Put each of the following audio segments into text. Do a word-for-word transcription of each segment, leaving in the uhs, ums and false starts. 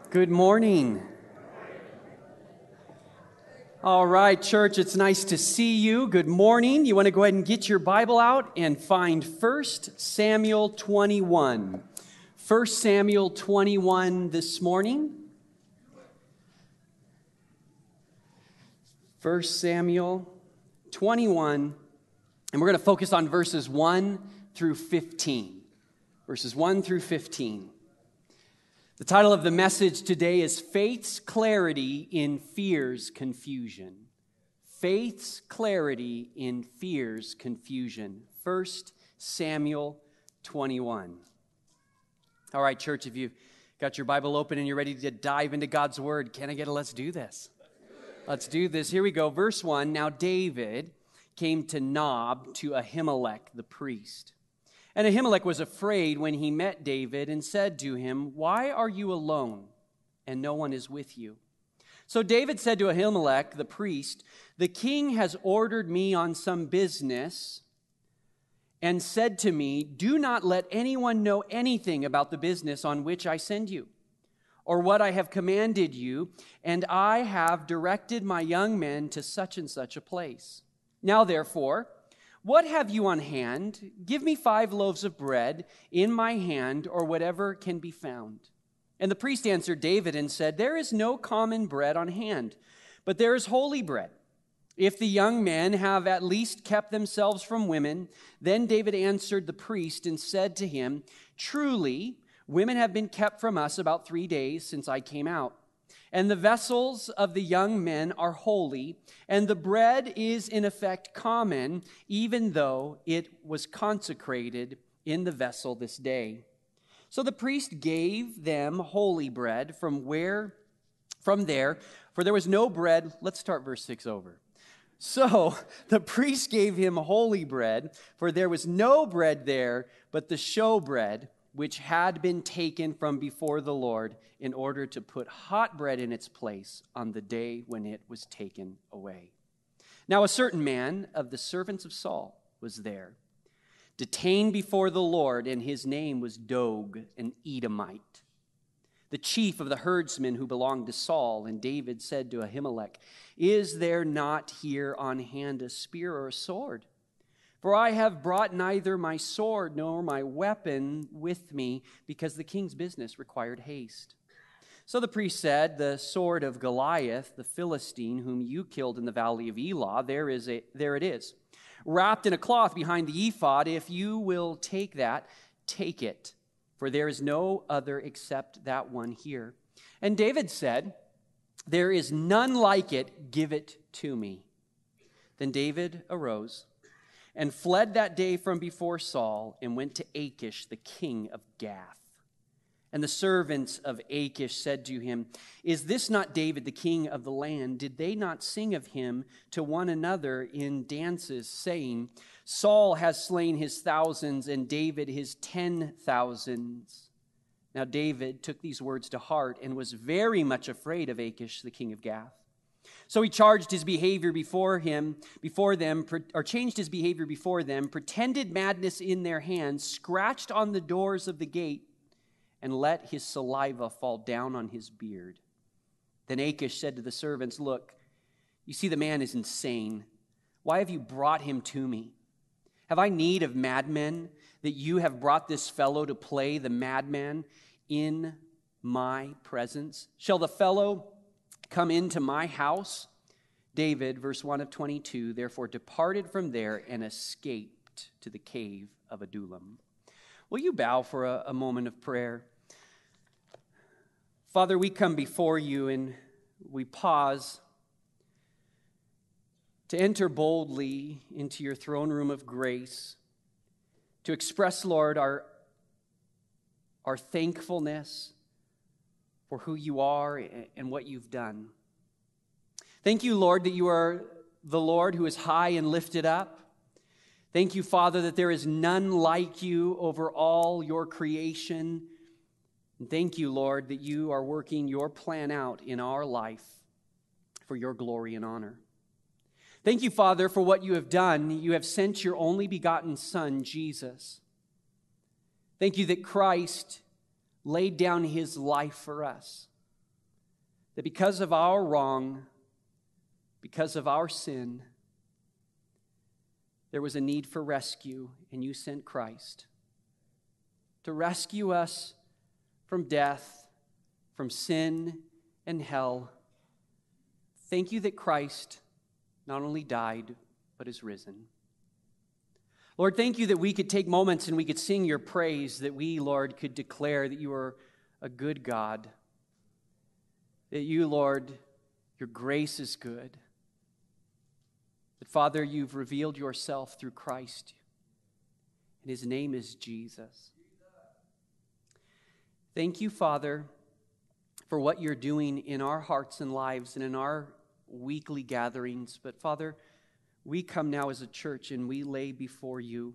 Good morning. All right, church, it's nice to see you. Good morning. You want to go ahead and get your Bible out and find First Samuel twenty-one. First Samuel twenty-one this morning. First Samuel twenty-one, and we're going to focus on verses one through fifteen. Verses one through fifteen. The title of the message today is Faith's Clarity in Fear's Confusion. Faith's Clarity in Fear's Confusion. First Samuel twenty-one. All right, church, if you've got your Bible open and you're ready to dive into God's Word, can I get a let's do this? Let's do this. Here we go. Verse one, Now David came to Nob to Ahimelech the priest. And Ahimelech was afraid when he met David and said to him, Why are you alone and no one is with you? So David said to Ahimelech the priest, The king has ordered me on some business and said to me, Do not let anyone know anything about the business on which I send you, or what I have commanded you, and I have directed my young men to such and such a place. Now therefore, what have you on hand? Give me five loaves of bread in my hand, or whatever can be found. And the priest answered David and said, There is no common bread on hand, but there is holy bread. If the young men have at least kept themselves from women, then David answered the priest and said to him, Truly, women have been kept from us about three days since I came out. And the vessels of the young men are holy, and the bread is in effect common, even though it was consecrated in the vessel this day. So the priest gave them holy bread from where, from there, for there was no bread. Let's start verse six over. So the priest gave him holy bread, for there was no bread there, but the showbread, which had been taken from before the Lord in order to put hot bread in its place on the day when it was taken away. Now a certain man of the servants of Saul was there, detained before the Lord, and his name was Doeg, an Edomite, the chief of the herdsmen who belonged to Saul. And David said to Ahimelech, Is there not here on hand a spear or a sword? For I have brought neither my sword nor my weapon with me, because the king's business required haste. So the priest said, The sword of Goliath, the Philistine, whom you killed in the valley of Elah, there is a, there it is, wrapped in a cloth behind the ephod. If you will take that, take it, for there is no other except that one here. And David said, There is none like it, give it to me. Then David arose and fled that day from before Saul, and went to Achish, the king of Gath. And the servants of Achish said to him, Is this not David, the king of the land? Did they not sing of him to one another in dances, saying, Saul has slain his thousands, and David his ten thousands? Now David took these words to heart, and was very much afraid of Achish, the king of Gath. So he charged his behavior before him, before them, or changed his behavior before them, pretended madness in their hands, scratched on the doors of the gate, and let his saliva fall down on his beard. Then Achish said to the servants, Look, you see the man is insane. Why have you brought him to me? Have I need of madmen, that you have brought this fellow to play the madman in my presence? Shall the fellow come into my house? David, verse one of twenty-two, therefore departed from there and escaped to the cave of Adullam. Will you bow for a, a moment of prayer? Father, we come before you and we pause to enter boldly into your throne room of grace, to express, Lord, our, our thankfulness for who you are and what you've done. Thank you, Lord, that you are the Lord who is high and lifted up. Thank you, Father, that there is none like you over all your creation. And thank you, Lord, that you are working your plan out in our life for your glory and honor. Thank you, Father, for what you have done. You have sent your only begotten Son, Jesus. Thank you that Christ laid down his life for us. that because of our wrong, because of our sin, there was a need for rescue, and you sent Christ to rescue us from death, from sin and hell. Thank you that Christ not only died, but is risen. Lord, thank you that we could take moments and we could sing your praise, that we, Lord, could declare that you are a good God, that you, Lord, your grace is good, that, Father, you've revealed yourself through Christ, and his name is Jesus. Thank you, Father, for what you're doing in our hearts and lives and in our weekly gatherings. But, Father, we come now as a church and we lay before you.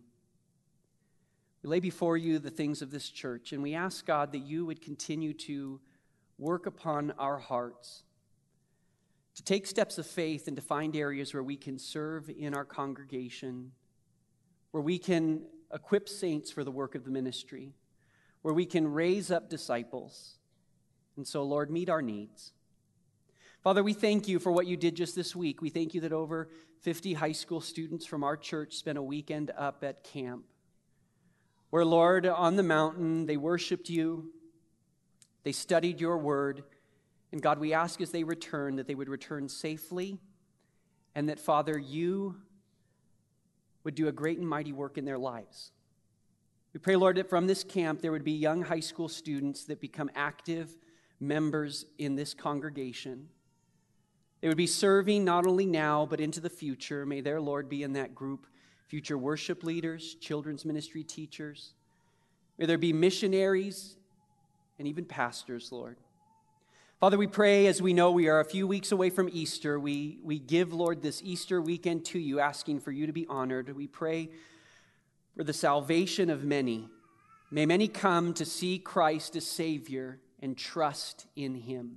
We lay before you the things of this church, and we ask, God, that you would continue to work upon our hearts, to take steps of faith and to find areas where we can serve in our congregation, where we can equip saints for the work of the ministry, where we can raise up disciples. And so, Lord, meet our needs. Father, we thank you for what you did just this week. We thank you that over fifty high school students from our church spent a weekend up at camp, where, Lord, on the mountain, they worshiped you, they studied your word, and God, we ask as they return that they would return safely, and that, Father, you would do a great and mighty work in their lives. We pray, Lord, that from this camp there would be young high school students that become active members in this congregation. They would be serving not only now, but into the future. May their Lord be in that group, future worship leaders, children's ministry teachers. May there be missionaries and even pastors, Lord. Father, we pray, as we know we are a few weeks away from Easter, we, we give, Lord, this Easter weekend to you, asking for you to be honored. We pray for the salvation of many. May many come to see Christ as Savior and trust in him.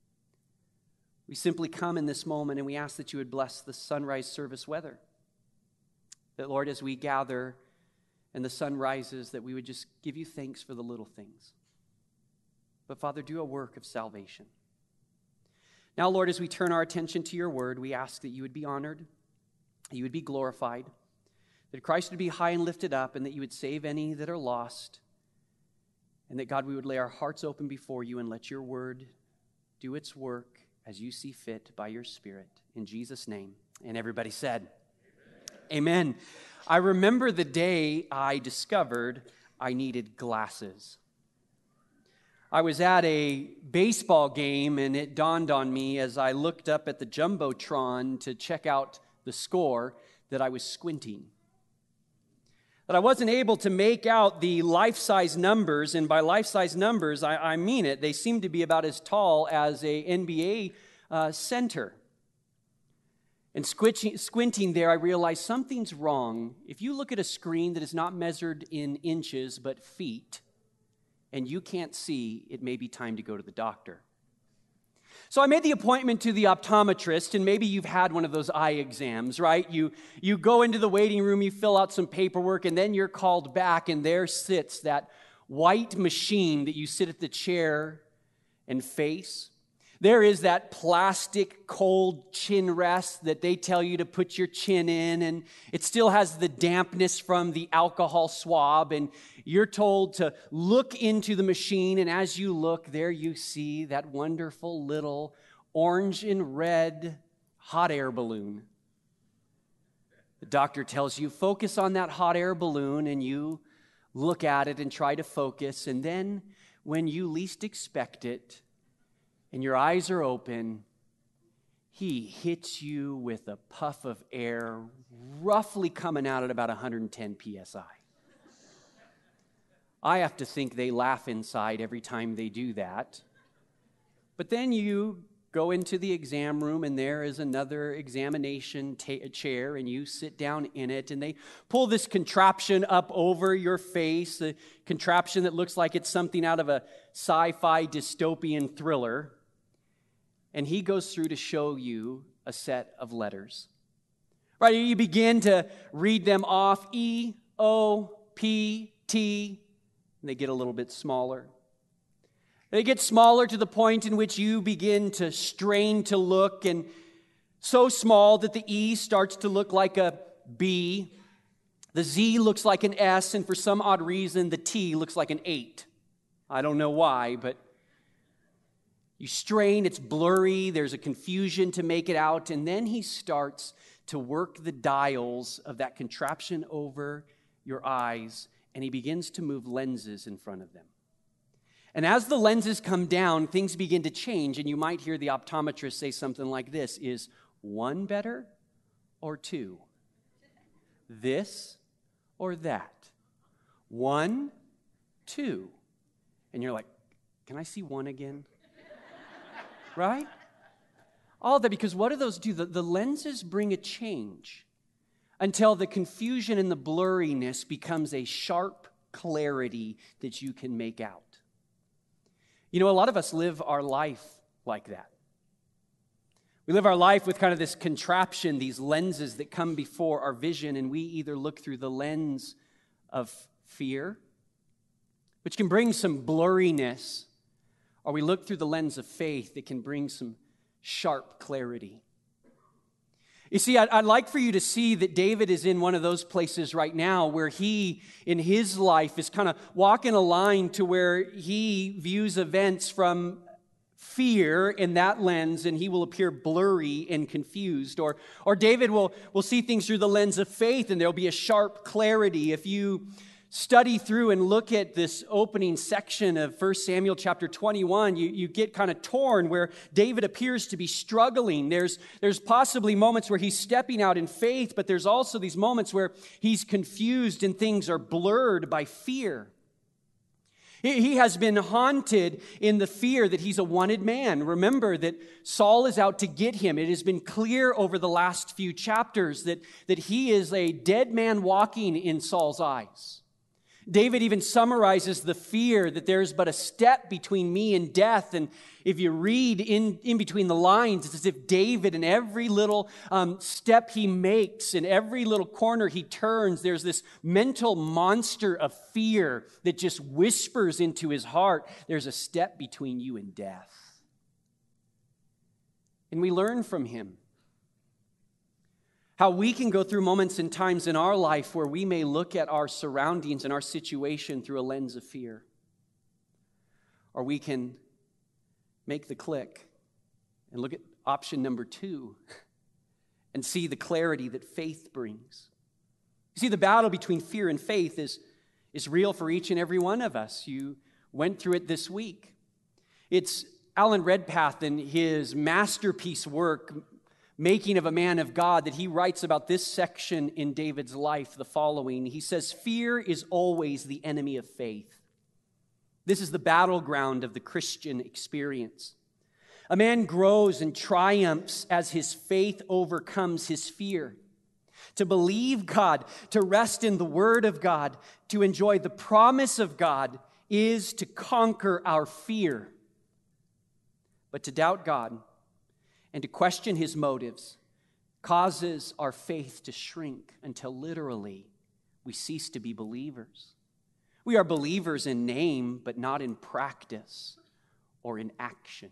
We simply come in this moment and we ask that you would bless the sunrise service weather. That, Lord, as we gather and the sun rises, that we would just give you thanks for the little things. But, Father, do a work of salvation. Now, Lord, as we turn our attention to your word, we ask that you would be honored, that you would be glorified, that Christ would be high and lifted up, and that you would save any that are lost, and that, God, we would lay our hearts open before you and let your word do its work as you see fit by your Spirit. In Jesus' name. And everybody said, Amen. Amen. I remember the day I discovered I needed glasses. I was at a baseball game, and it dawned on me as I looked up at the Jumbotron to check out the score that I was squinting. That I wasn't able to make out the life-size numbers, and by life-size numbers, I, I mean it. They seem to be about as tall as a N B A uh, center. And squinting, squinting there, I realized something's wrong. If you look at a screen that is not measured in inches but feet, and you can't see, it may be time to go to the doctor. So I made the appointment to the optometrist, and maybe you've had one of those eye exams, right? You, you go into the waiting room, you fill out some paperwork, and then you're called back, and there sits that white machine that you sit at the chair and face. There is that plastic cold chin rest that they tell you to put your chin in, and it still has the dampness from the alcohol swab, and you're told to look into the machine, and as you look, there you see that wonderful little orange and red hot air balloon. The doctor tells you, focus on that hot air balloon, and you look at it and try to focus, and then when you least expect it, and your eyes are open, he hits you with a puff of air, roughly coming out at about one hundred ten P S I. I have to think they laugh inside every time they do that. But then you go into the exam room, and there is another examination ta- chair, and you sit down in it, and they pull this contraption up over your face, a contraption that looks like it's something out of a sci-fi dystopian thriller. And he goes through to show you a set of letters. Right, you begin to read them off, E, O, P, T, and they get a little bit smaller. They get smaller to the point in which you begin to strain to look, and so small that the E starts to look like a B, the Z looks like an S, and for some odd reason, the T looks like an eight. I don't know why, but you strain, it's blurry, there's a confusion to make it out, and then he starts to work the dials of that contraption over your eyes, and he begins to move lenses in front of them. And as the lenses come down, things begin to change, and you might hear the optometrist say something like this: is one better or two? This or that? One, two. And you're like, can I see one again? Right? All that because what do those do? The, the lenses bring a change until the confusion and the blurriness becomes a sharp clarity that you can make out. You know, a lot of us live our life like that. We live our life with kind of this contraption, these lenses that come before our vision, and we either look through the lens of fear, which can bring some blurriness, or we look through the lens of faith that can bring some sharp clarity. You see, I'd, I'd like for you to see that David is in one of those places right now where he, in his life, is kind of walking a line to where he views events from fear in that lens, and he will appear blurry and confused. Or, or David will, will see things through the lens of faith, and there'll be a sharp clarity. If you study through and look at this opening section of First Samuel chapter twenty-one, you, you get kind of torn where David appears to be struggling. There's, there's possibly moments where he's stepping out in faith, but there's also these moments where he's confused and things are blurred by fear. He, he has been haunted in the fear that he's a wanted man. Remember that Saul is out to get him. It has been clear over the last few chapters that, that he is a dead man walking in Saul's eyes. David even summarizes the fear that there's but a step between me and death. And if you read in, in between the lines, it's as if David, in every little um, step he makes, in every little corner he turns, there's this mental monster of fear that just whispers into his heart, there's a step between you and death. And we learn from him how we can go through moments and times in our life where we may look at our surroundings and our situation through a lens of fear. Or we can make the click and look at option number two and see the clarity that faith brings. You see, the battle between fear and faith is, is real for each and every one of us. You went through it this week. It's Alan Redpath in his masterpiece work, Making of a Man of God, that he writes about this section in David's life, the following. He says, fear is always the enemy of faith. This is the battleground of the Christian experience. A man grows and triumphs as his faith overcomes his fear. To believe God, to rest in the Word of God, to enjoy the promise of God is to conquer our fear. But to doubt God and to question His motives causes our faith to shrink until literally we cease to be believers. We are believers in name, but not in practice or in action.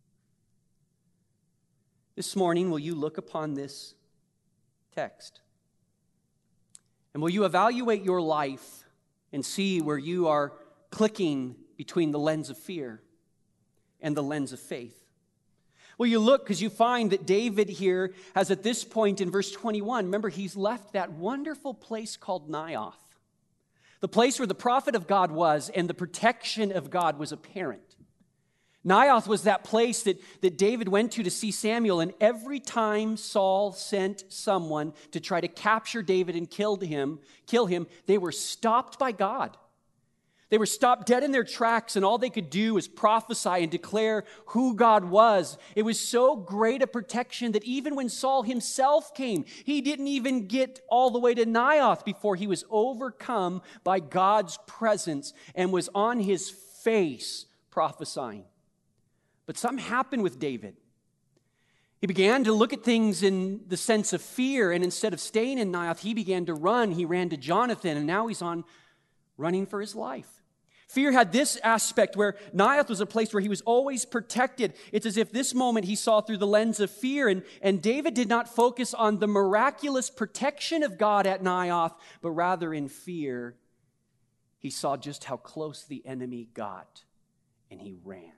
This morning, will you look upon this text? And will you evaluate your life and see where you are clicking between the lens of fear and the lens of faith? Well, you look because you find that David here has at this point in verse twenty-one, remember, he's left that wonderful place called Naioth, the place where the prophet of God was and the protection of God was apparent. Naioth was that place that, that David went to to see Samuel, and every time Saul sent someone to try to capture David and kill him, kill him, they were stopped by God. They were stopped dead in their tracks, and all they could do was prophesy and declare who God was. It was so great a protection that even when Saul himself came, he didn't even get all the way to Naioth before he was overcome by God's presence and was on his face prophesying. But something happened with David. He began to look at things in the sense of fear, and instead of staying in Naioth, he began to run. He ran to Jonathan, and now he's on running for his life. Fear had this aspect where Naioth was a place where he was always protected. It's as if this moment he saw through the lens of fear, and, and David did not focus on the miraculous protection of God at Naioth, but rather in fear, he saw just how close the enemy got, and he ran.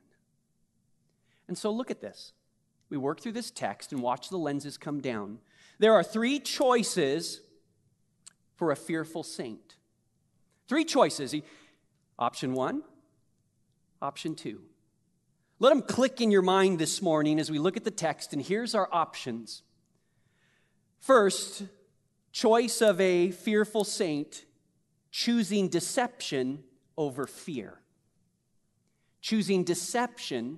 And so look at this. We work through this text and watch the lenses come down. There are three choices for a fearful saint. Three choices. He, Option one, option two. Let them click in your mind this morning as we look at the text, and here's our options. First, choice of a fearful saint, choosing deception over fear. Choosing deception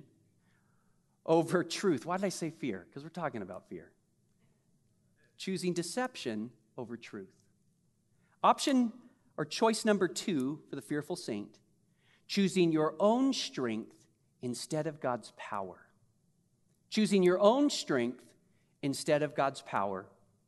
over truth. Why did I say fear? Because we're talking about fear. Choosing deception over truth. Option or choice number two for the fearful saint, choosing your own strength instead of God's power. Choosing your own strength instead of God's power.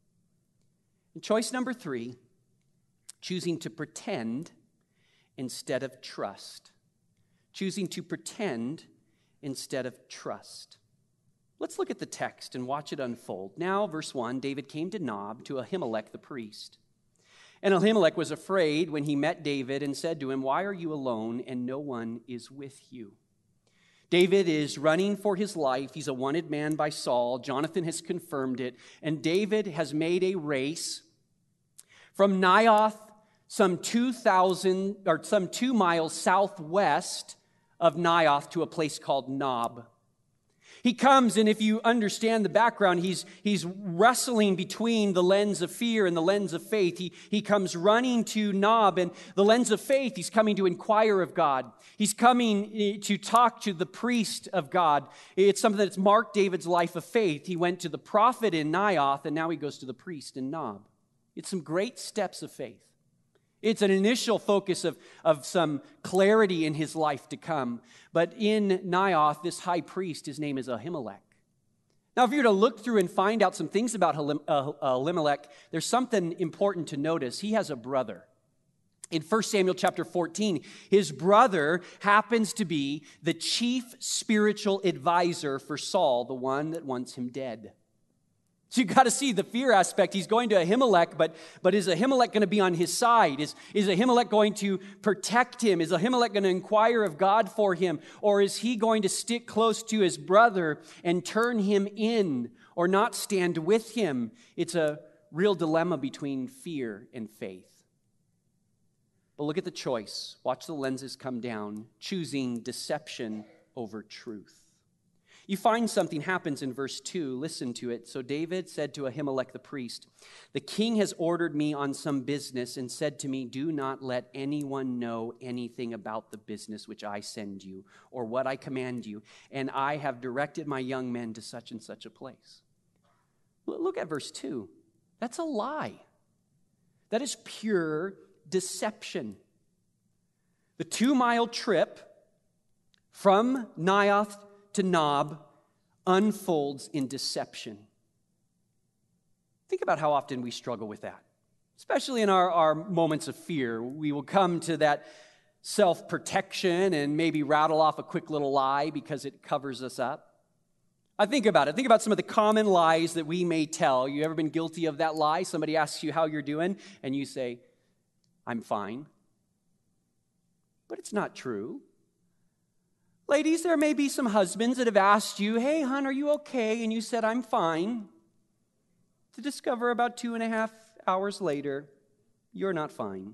And choice number three, choosing to pretend instead of trust. Choosing to pretend instead of trust. Let's look at the text and watch it unfold. Now, verse one, David came to Nob, to Ahimelech the priest. And Ahimelech was afraid when he met David and said to him, "Why are you alone and no one is with you?" David is running for his life. He's a wanted man by Saul. Jonathan has confirmed it. And David has made a race from Naioth, some two thousand or some two miles southwest of Naioth, to a place called Nob. He comes, and if you understand the background, he's, he's wrestling between the lens of fear and the lens of faith. He, he comes running to Nob, and the lens of faith, he's coming to inquire of God. He's coming to talk to the priest of God. It's something that's marked David's life of faith. He went to the prophet in Naioth, and now he goes to the priest in Nob. It's some great steps of faith. It's an initial focus of, of some clarity in his life to come. But in Naioth, this high priest, his name is Ahimelech. Now, if you were to look through and find out some things about Ahimelech, there's something important to notice. He has a brother. In First Samuel chapter fourteen, his brother happens to be the chief spiritual advisor for Saul, the one that wants him dead. So you got to see the fear aspect. He's going to Ahimelech, but, but is Ahimelech going to be on his side? Is, is Ahimelech going to protect him? Is Ahimelech going to inquire of God for him? Or is he going to stick close to his brother and turn him in or not stand with him? It's a real dilemma between fear and faith. But look at the choice. Watch the lenses come down, choosing deception over truth. You find something happens in verse two. Listen to it. So David said to Ahimelech the priest, "The king has ordered me on some business and said to me, 'Do not let anyone know anything about the business which I send you or what I command you. And I have directed my young men to such and such a place.'" Look at verse two. That's a lie. That is pure deception. The two-mile trip from Naioth to Nob unfolds in deception. Think about how often we struggle with that, especially in our, our moments of fear. We will come to that self-protection and maybe rattle off a quick little lie because it covers us up. I think about it. Think about some of the common lies that we may tell. You ever been guilty of that lie? Somebody asks you how you're doing, and you say, "I'm fine." But it's not true. Ladies, there may be some husbands that have asked you, "Hey, hon, are you okay?" And you said, "I'm fine." To discover about two and a half hours later, you're not fine.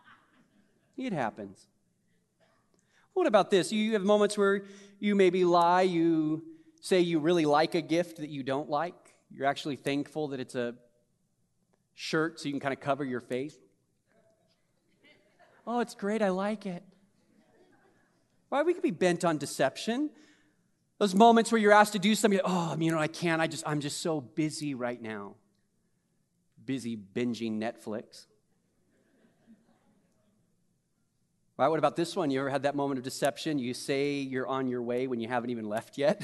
It happens. What about this? You have moments where you maybe lie. You say you really like a gift that you don't like. You're actually thankful that it's a shirt so you can kind of cover your face. "Oh, it's great. I like it." Right? We could be bent on deception. Those moments where you're asked to do something, "Oh, you know, I can't. I just, I'm just so busy right now." Busy binging Netflix. Right? What about this one? You ever had that moment of deception? You say you're on your way when you haven't even left yet.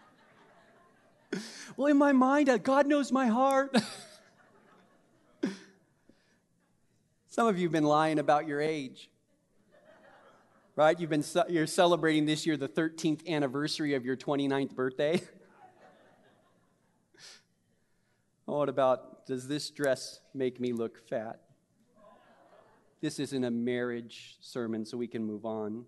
"Well, in my mind, God knows my heart." Some of you have been lying about your age. right? You've been you're celebrating this year the thirteenth anniversary of your twenty-ninth birthday. What about, does this dress make me look fat? This isn't a marriage sermon, so we can move on.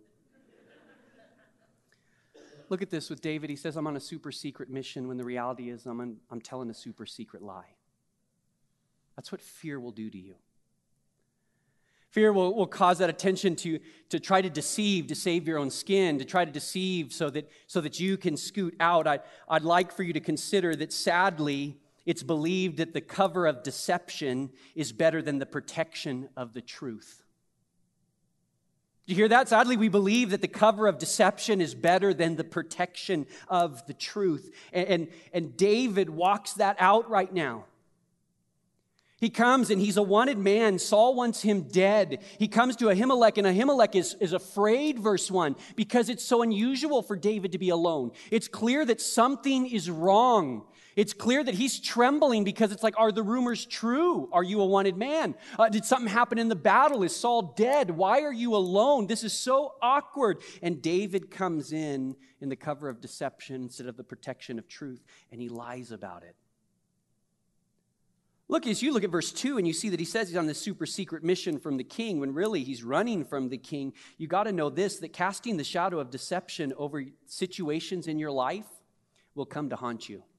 Look at this with David. He says, I'm on a super secret mission, when the reality is I'm, on, I'm telling a super secret lie. That's what fear will do to you. Fear will, will cause that attention to, to try to deceive, to save your own skin, to try to deceive so that, so that you can scoot out. I, I'd like for you to consider that sadly, it's believed that the cover of deception is better than the protection of the truth. Do you hear that? Sadly, we believe that the cover of deception is better than the protection of the truth. And, and, and David walks that out right now. He comes and he's a wanted man. Saul wants him dead. He comes to Ahimelech, and Ahimelech is, is afraid, verse one, because it's so unusual for David to be alone. It's clear that something is wrong. It's clear that he's trembling because it's like, are the rumors true? Are you a wanted man? Uh, did something happen in the battle? Is Saul dead? Why are you alone? This is so awkward. And David comes in in the cover of deception instead of the protection of truth, and he lies about it. Look, as you look at verse two and you see that he says he's on this super secret mission from the king, when really he's running from the king, you got to know this, that casting the shadow of deception over situations in your life will come to haunt you.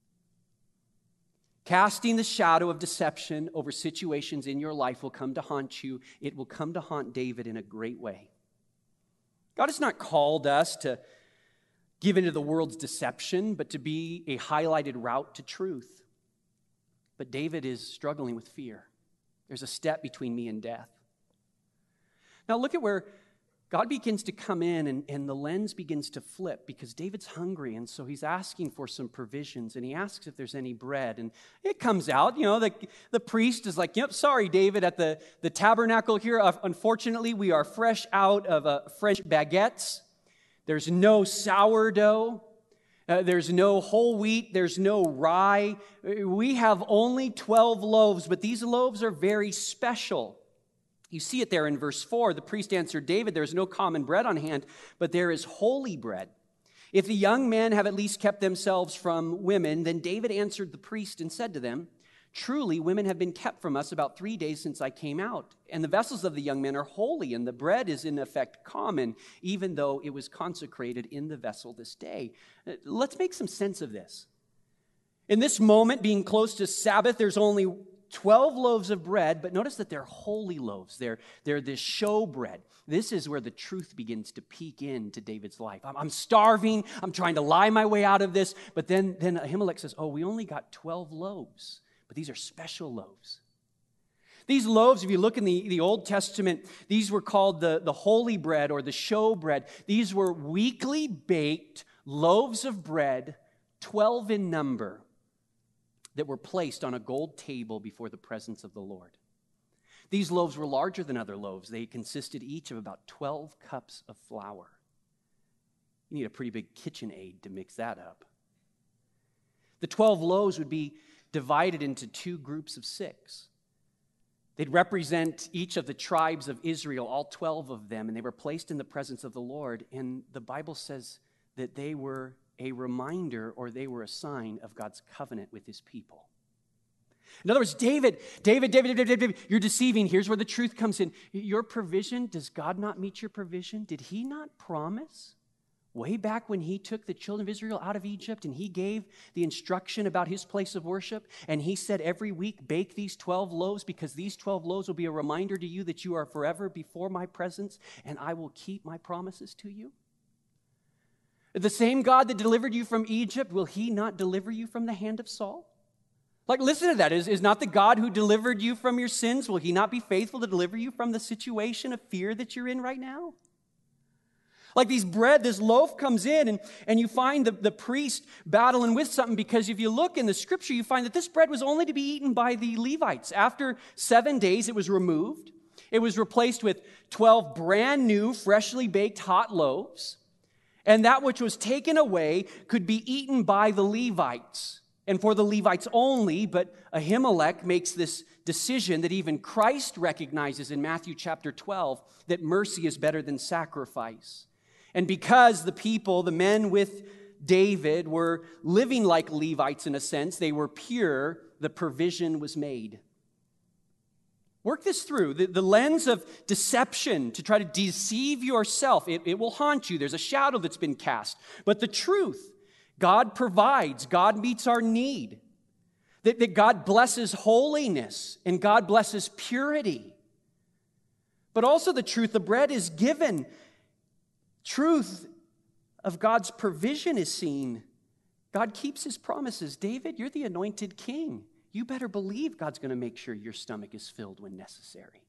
Casting the shadow of deception over situations in your life will come to haunt you. It will come to haunt David in a great way. God has not called us to give into the world's deception, but to be a highlighted route to truth. But David is struggling with fear. There's a step between me and death. Now look at where God begins to come in and, and the lens begins to flip because David's hungry, and so he's asking for some provisions, and he asks if there's any bread, and it comes out, you know, the, the priest is like, yep, sorry, David, at the, the tabernacle here, uh, unfortunately, we are fresh out of uh, French baguettes. There's no sourdough. Uh, there's no whole wheat. There's no rye. We have only twelve loaves, but these loaves are very special. You see it there in verse four. The priest answered David, there is no common bread on hand, but there is holy bread. If the young men have at least kept themselves from women, then David answered the priest and said to them, truly, women have been kept from us about three days since I came out. And the vessels of the young men are holy, and the bread is in effect common, even though it was consecrated in the vessel this day. Let's make some sense of this. In this moment, being close to Sabbath, there's only twelve loaves of bread, but notice that they're holy loaves. They're, they're this show bread. This is where the truth begins to peek into David's life. I'm, I'm starving. I'm trying to lie my way out of this. But then, then Ahimelech says, oh, we only got twelve loaves. But these are special loaves. These loaves, if you look in the, the Old Testament, these were called the, the holy bread or the show bread. These were weekly baked loaves of bread, twelve in number, that were placed on a gold table before the presence of the Lord. These loaves were larger than other loaves. They consisted each of about twelve cups of flour. You need a pretty big KitchenAid to mix that up. The twelve loaves would be divided into two groups of six. They'd represent each of the tribes of Israel, all twelve of them, and they were placed in the presence of the Lord. And the Bible says that they were a reminder, or they were a sign of God's covenant with his people. In other words, David, David, David, David, David, you're deceiving. Here's where the truth comes in. Your provision, does God not meet your provision? Did he not promise way back when he took the children of Israel out of Egypt and he gave the instruction about his place of worship, and he said every week, bake these twelve loaves, because these twelve loaves will be a reminder to you that you are forever before my presence, and I will keep my promises to you? The same God that delivered you from Egypt, will he not deliver you from the hand of Saul? Like, listen to that. Is, is not the God who delivered you from your sins, will he not be faithful to deliver you from the situation of fear that you're in right now? Like these bread, this loaf comes in, and, and you find the, the priest battling with something, because if you look in the scripture, you find that this bread was only to be eaten by the Levites. After seven days, it was removed. It was replaced with twelve brand new, freshly baked hot loaves. And that which was taken away could be eaten by the Levites. and for the Levites only, but Ahimelech makes this decision that even Christ recognizes in Matthew chapter twelve, that mercy is better than sacrifice. And because the people, the men with David, were living like Levites in a sense, they were pure, the provision was made. Work this through. The, the lens of deception to try to deceive yourself, it, it will haunt you. There's a shadow that's been cast. But the truth, God provides. God meets our need. That, that God blesses holiness and God blesses purity. But also the truth, the bread is given. Truth of God's provision is seen. God keeps his promises. David, you're the anointed king. You better believe God's going to make sure your stomach is filled when necessary.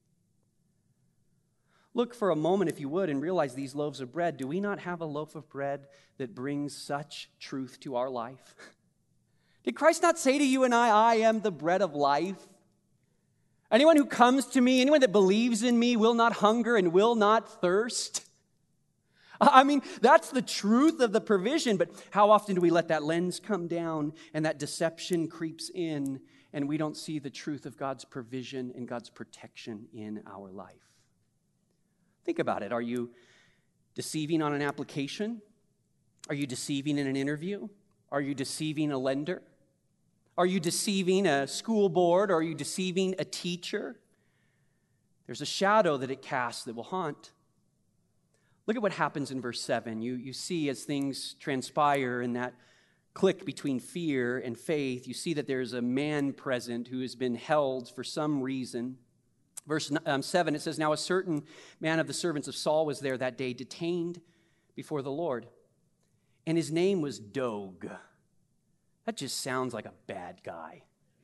Look for a moment, if you would, and realize these loaves of bread. Do we not have a loaf of bread that brings such truth to our life? Did Christ not say to you and I, I am the bread of life? Anyone who comes to me, anyone that believes in me will not hunger and will not thirst. I mean, that's the truth of the provision, but how often do we let that lens come down and that deception creeps in and we don't see the truth of God's provision and God's protection in our life? Think about it. Are you deceiving on an application? Are you deceiving in an interview? Are you deceiving a lender? Are you deceiving a school board? Or are you deceiving a teacher? There's a shadow that it casts that will haunt. Look at what happens in verse seven. You, you see as things transpire in that click between fear and faith, you see that there's a man present who has been held for some reason. Verse um, seven, it says, now a certain man of the servants of Saul was there that day, detained before the Lord. And his name was Doeg. That just sounds like a bad guy.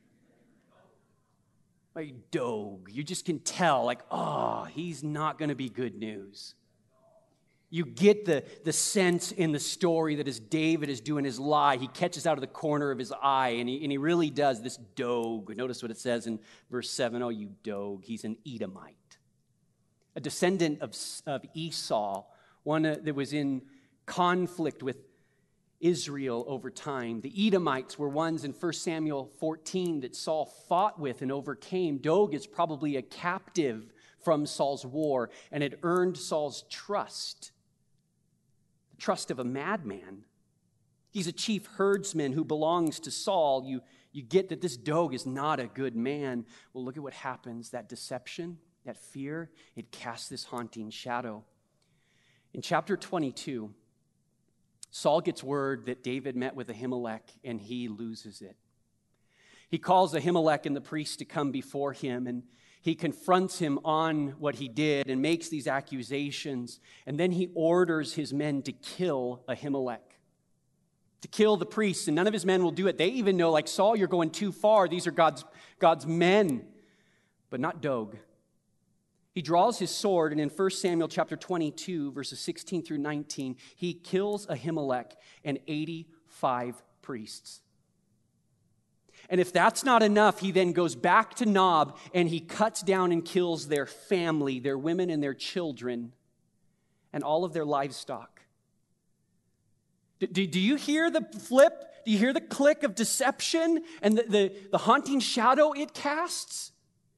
Like Doeg. You just can tell, like, oh, he's not going to be good news. You get the, the sense in the story that as David is doing his lie, he catches out of the corner of his eye, and he, and he really does this Doeg. Notice what it says in verse seven. Oh, you Doeg. He's an Edomite, a descendant of, of Esau, one that was in conflict with Israel over time. The Edomites were ones in First Samuel fourteen that Saul fought with and overcame. Doeg is probably a captive from Saul's war and had earned Saul's trust. The trust of a madman. He's a chief herdsman who belongs to Saul. You, you get that this Doeg is not a good man. Well, look at what happens. That deception, that fear, it casts this haunting shadow. In chapter twenty-two, Saul gets word that David met with Ahimelech, and he loses it. He calls Ahimelech and the priest to come before him, and he confronts him on what he did and makes these accusations, and then he orders his men to kill Ahimelech, to kill the priests, and none of his men will do it. They even know, like, Saul, you're going too far. These are God's, God's men, but not Doeg. He draws his sword, and in First Samuel chapter twenty-two, verses sixteen through nineteen, he kills Ahimelech and eighty-five priests. And if that's not enough, he then goes back to Nob, and he cuts down and kills their family, their women and their children, and all of their livestock. Do, do, do you hear the flip? Do you hear the click of deception and the, the, the haunting shadow it casts?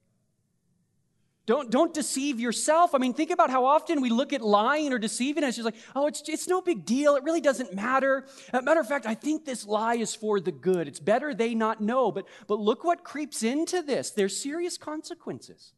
Don't, don't deceive yourself. I mean, think about how often we look at lying or deceiving and it's just like, oh, it's, it's no big deal. It really doesn't matter. As a matter of fact, I think this lie is for the good. It's better they not know. But, but look what creeps into this. There's serious consequences.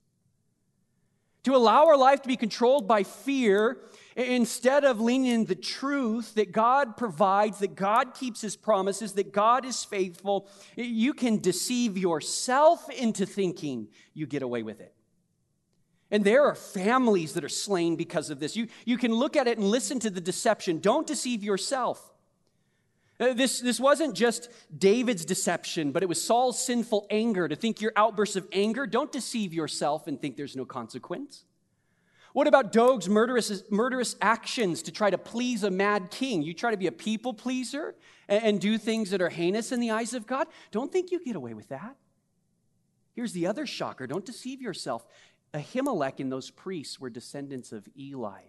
To allow our life to be controlled by fear instead of leaning in the truth that God provides, that God keeps his promises, that God is faithful, you can deceive yourself into thinking you get away with it. And there are families that are slain because of this. You, you can look at it and listen to the deception. Don't deceive yourself. Uh, this, this wasn't just David's deception, but it was Saul's sinful anger. To think your outbursts of anger, don't deceive yourself and think there's no consequence. What about Doeg's murderous, murderous actions to try to please a mad king? You try to be a people pleaser and, and do things that are heinous in the eyes of God? Don't think you get away with that. Here's the other shocker. Don't deceive yourself. Ahimelech and those priests were descendants of Eli.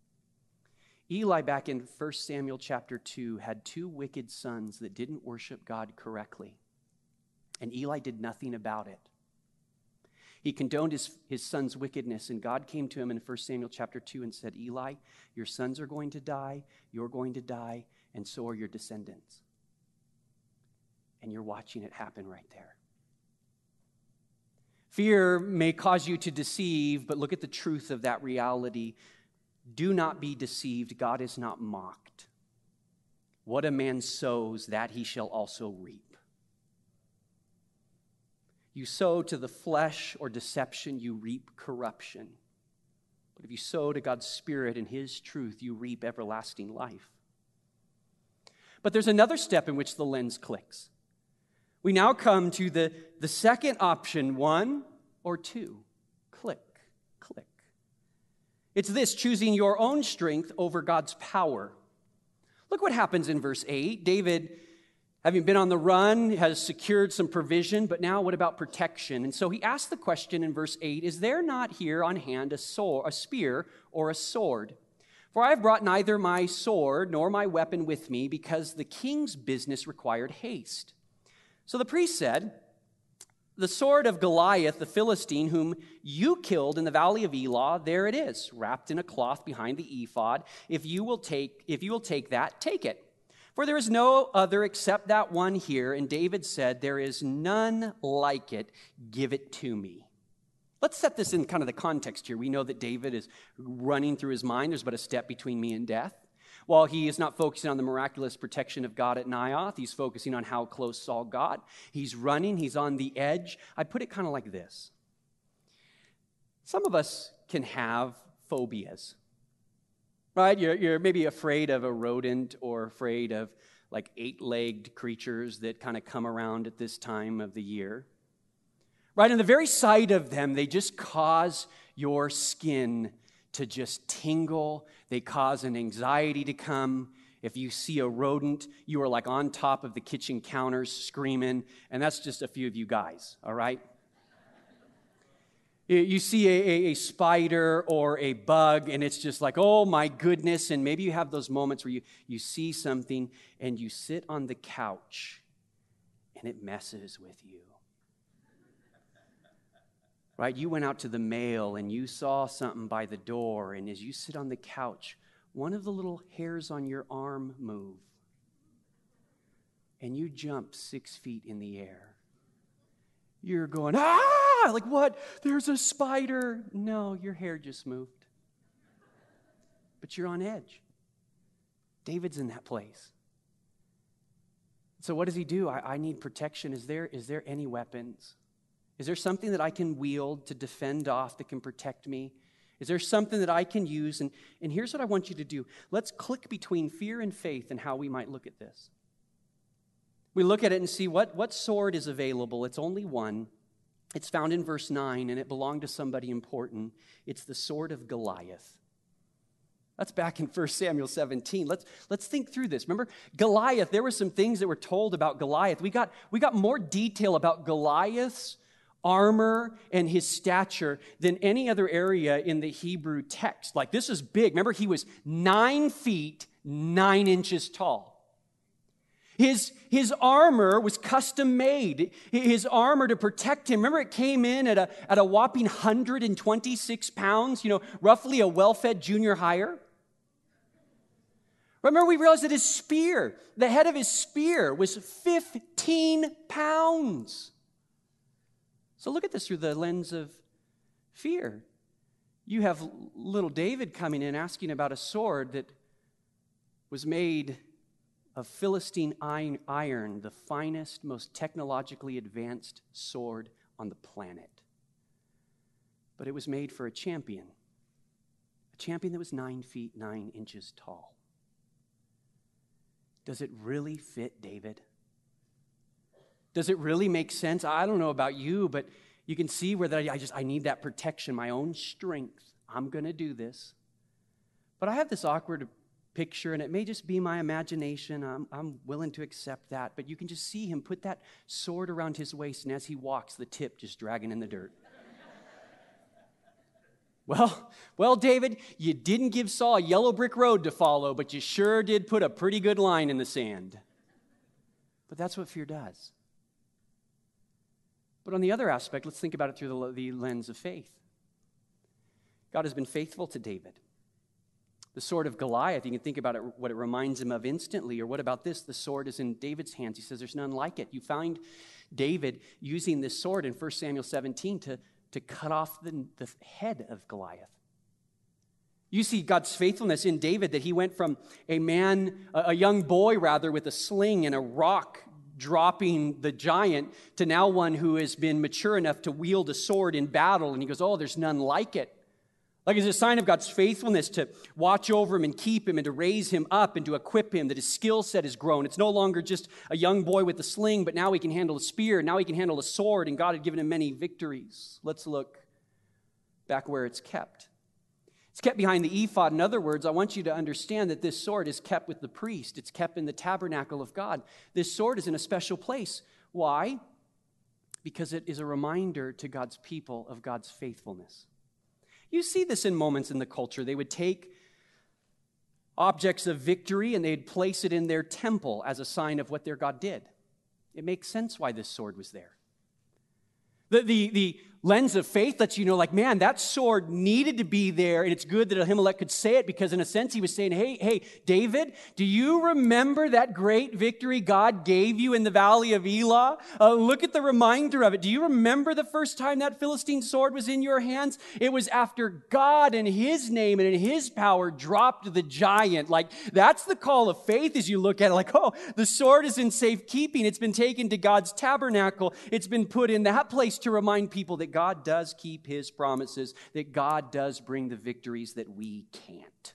Eli, back in First Samuel chapter two, had two wicked sons that didn't worship God correctly. And Eli did nothing about it. He condoned his, his son's wickedness, and God came to him in First Samuel chapter two and said, Eli, your sons are going to die, you're going to die, and so are your descendants. And you're watching it happen right there. Fear may cause you to deceive, but look at the truth of that reality. Do not be deceived. God is not mocked. What a man sows, that he shall also reap. You sow to the flesh or deception, you reap corruption. But if you sow to God's Spirit and His truth, you reap everlasting life. But there's another step in which the lens clicks. We now come to the, the second option, one or two. Click, click. It's this, choosing your own strength over God's power. Look what happens in verse eight. David, having been on the run, has secured some provision, but now what about protection? And so he asks the question in verse eight, is there not here on hand a sword, a spear or a sword? For I have brought neither my sword nor my weapon with me, because the king's business required haste. So the priest said, the sword of Goliath, the Philistine, whom you killed in the valley of Elah, there it is, wrapped in a cloth behind the ephod. If you will take, if you will take that, take it. For there is no other except that one here. And David said, there is none like it. Give it to me. Let's set this in kind of the context here. We know that David is running through his mind. There's but a step between me and death. While he is not focusing on the miraculous protection of God at Naioth, he's focusing on how close Saul got. He's running. He's on the edge. I put it kind of like this. Some of us can have phobias. Right? You're, you're maybe afraid of a rodent or afraid of like eight-legged creatures that kind of come around at this time of the year. Right? And the very sight of them, they just cause your skin to just tingle. They cause an anxiety to come. If you see a rodent, you are like on top of the kitchen counters screaming, and that's just a few of you guys, all right? You see a, a, a spider or a bug, and it's just like, oh my goodness. And maybe you have those moments where you, you see something and you sit on the couch and it messes with you. Right? You went out to the mail and you saw something by the door, and as you sit on the couch, one of the little hairs on your arm move, and you jump six feet in the air. You're going, ah, like what? There's a spider. No, your hair just moved. But you're on edge. David's in that place. So what does he do? I, I need protection. Is there, is there any weapons? Is there something that I can wield to defend off that can protect me? Is there something that I can use? And, and here's what I want you to do. Let's click between fear and faith and how we might look at this. We look at it and see what, what sword is available. It's only one. It's found in verse nine, and it belonged to somebody important. It's the sword of Goliath. That's back in First Samuel seventeen. Let's, let's think through this. Remember, Goliath, there were some things that were told about Goliath. We got, we got more detail about Goliath's armor and his stature than any other area in the Hebrew text. Like, this is big. Remember, he was nine feet, nine inches tall. His, his armor was custom made. His armor to protect him. Remember, it came in at a, at a whopping one hundred twenty-six pounds, you know, roughly a well-fed junior hire. Remember, we realized that his spear, the head of his spear, was fifteen pounds. So look at this through the lens of fear. You have little David coming in asking about a sword that was made of Philistine iron, the finest, most technologically advanced sword on the planet. But it was made for a champion, a champion that was nine feet, nine inches tall. Does it really fit David? Does it really make sense? I don't know about you, but you can see where that I just I need that protection, my own strength. I'm going to do this. But I have this awkward picture, and it may just be my imagination. I'm, I'm willing to accept that. But you can just see him put that sword around his waist, and as he walks, the tip just dragging in the dirt. Well, well, David, you didn't give Saul a yellow brick road to follow, but you sure did put a pretty good line in the sand. But that's what fear does. But on the other aspect, let's think about it through the, the lens of faith. God has been faithful to David. The sword of Goliath, you can think about it, what it reminds him of instantly. Or what about this? The sword is in David's hands. He says there's none like it. You find David using this sword in First Samuel seventeen to, to cut off the, the head of Goliath. You see God's faithfulness in David, that he went from a man, a young boy rather, with a sling and a rock dropping the giant, to now one who has been mature enough to wield a sword in battle. And he goes, oh, there's none like it. Like it's a sign of God's faithfulness to watch over him and keep him and to raise him up and to equip him, that his skill set has grown. It's no longer just a young boy with a sling, but now he can handle a spear. Now he can handle a sword, and God had given him many victories. Let's look back where it's kept. It's kept behind the ephod. In other words, I want you to understand that this sword is kept with the priest. It's kept in the tabernacle of God. This sword is in a special place. Why? Because it is a reminder to God's people of God's faithfulness. You see this in moments in the culture. They would take objects of victory and they'd place it in their temple as a sign of what their God did. It makes sense why this sword was there. The, the, the lens of faith lets you know, like, man, that sword needed to be there, and it's good that Ahimelech could say it, because in a sense he was saying, hey, hey, David, do you remember that great victory God gave you in the valley of Elah? Uh, look at the reminder of it. Do you remember the first time that Philistine sword was in your hands? It was after God in his name and in his power dropped the giant. Like, that's the call of faith as you look at it. Like, oh, the sword is in safekeeping. It's been taken to God's tabernacle. It's been put in that place to remind people that God does keep his promises, that God does bring the victories that we can't.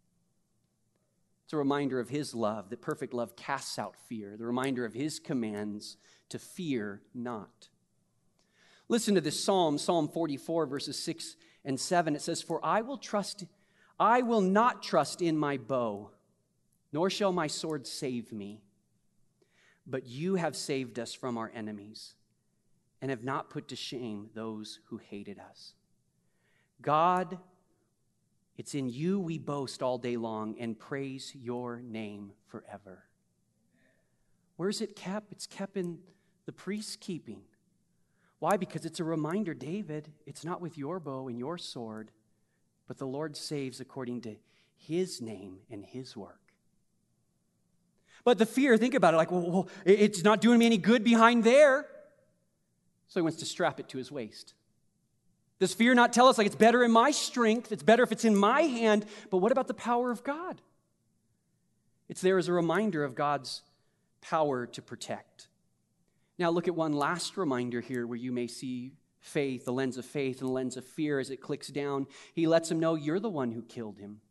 It's a reminder of his love, that perfect love casts out fear, the reminder of his commands to fear not. Listen to this psalm, Psalm forty-four, verses six and seven. It says, For I will trust, I will not trust in my bow, nor shall my sword save me, but you have saved us from our enemies, and have not put to shame those who hated us. God, it's in you we boast all day long and praise your name forever. Where is it kept? It's kept in the priest's keeping. Why? Because it's a reminder, David, it's not with your bow and your sword, but the Lord saves according to his name and his work. But the fear, think about it, like, well, well it's not doing me any good behind there. So he wants to strap it to his waist. Does fear not tell us, like, it's better in my strength, it's better if it's in my hand, but what about the power of God? It's there as a reminder of God's power to protect. Now look at one last reminder here where you may see faith, the lens of faith and the lens of fear as it clicks down. He lets him know you're the one who killed him.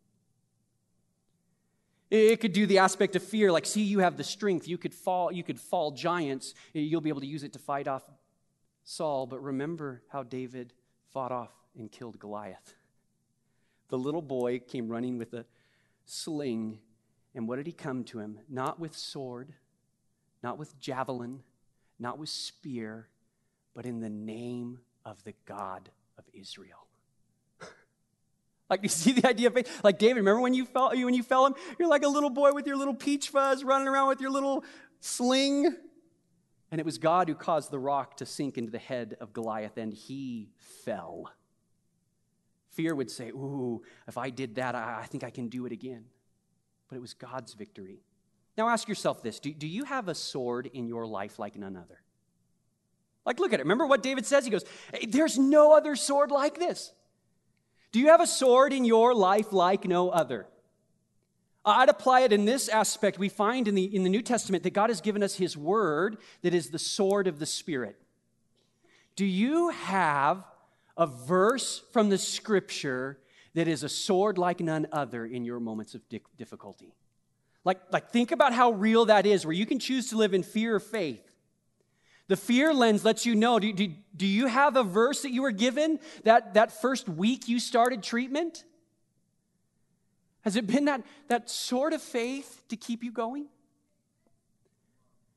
It could do the aspect of fear, like, see, you have the strength, you could fall, you could fall giants, you'll be able to use it to fight off Saul, but remember how David fought off and killed Goliath. The little boy came running with a sling, and what did he come to him? Not with sword, not with javelin, not with spear, but in the name of the God of Israel. Like, you see the idea of faith? Like, David, remember when you fell, when you fell him? You're like a little boy with your little peach fuzz running around with your little sling. And it was God who caused the rock to sink into the head of Goliath, and he fell. Fear would say, ooh, if I did that, I, I think I can do it again. But it was God's victory. Now ask yourself this. Do, do you have a sword in your life like none other? Like, look at it. Remember what David says? He goes, hey, there's no other sword like this. Do you have a sword in your life like no other? I'd apply it in this aspect. We find in the, in the New Testament that God has given us his word that is the sword of the Spirit. Do you have a verse from the scripture that is a sword like none other in your moments of difficulty? Like, like think about how real that is, where you can choose to live in fear or faith. The fear lens lets you know, do, do, do you have a verse that you were given that, that first week you started treatment? Has it been that, that sort of faith to keep you going?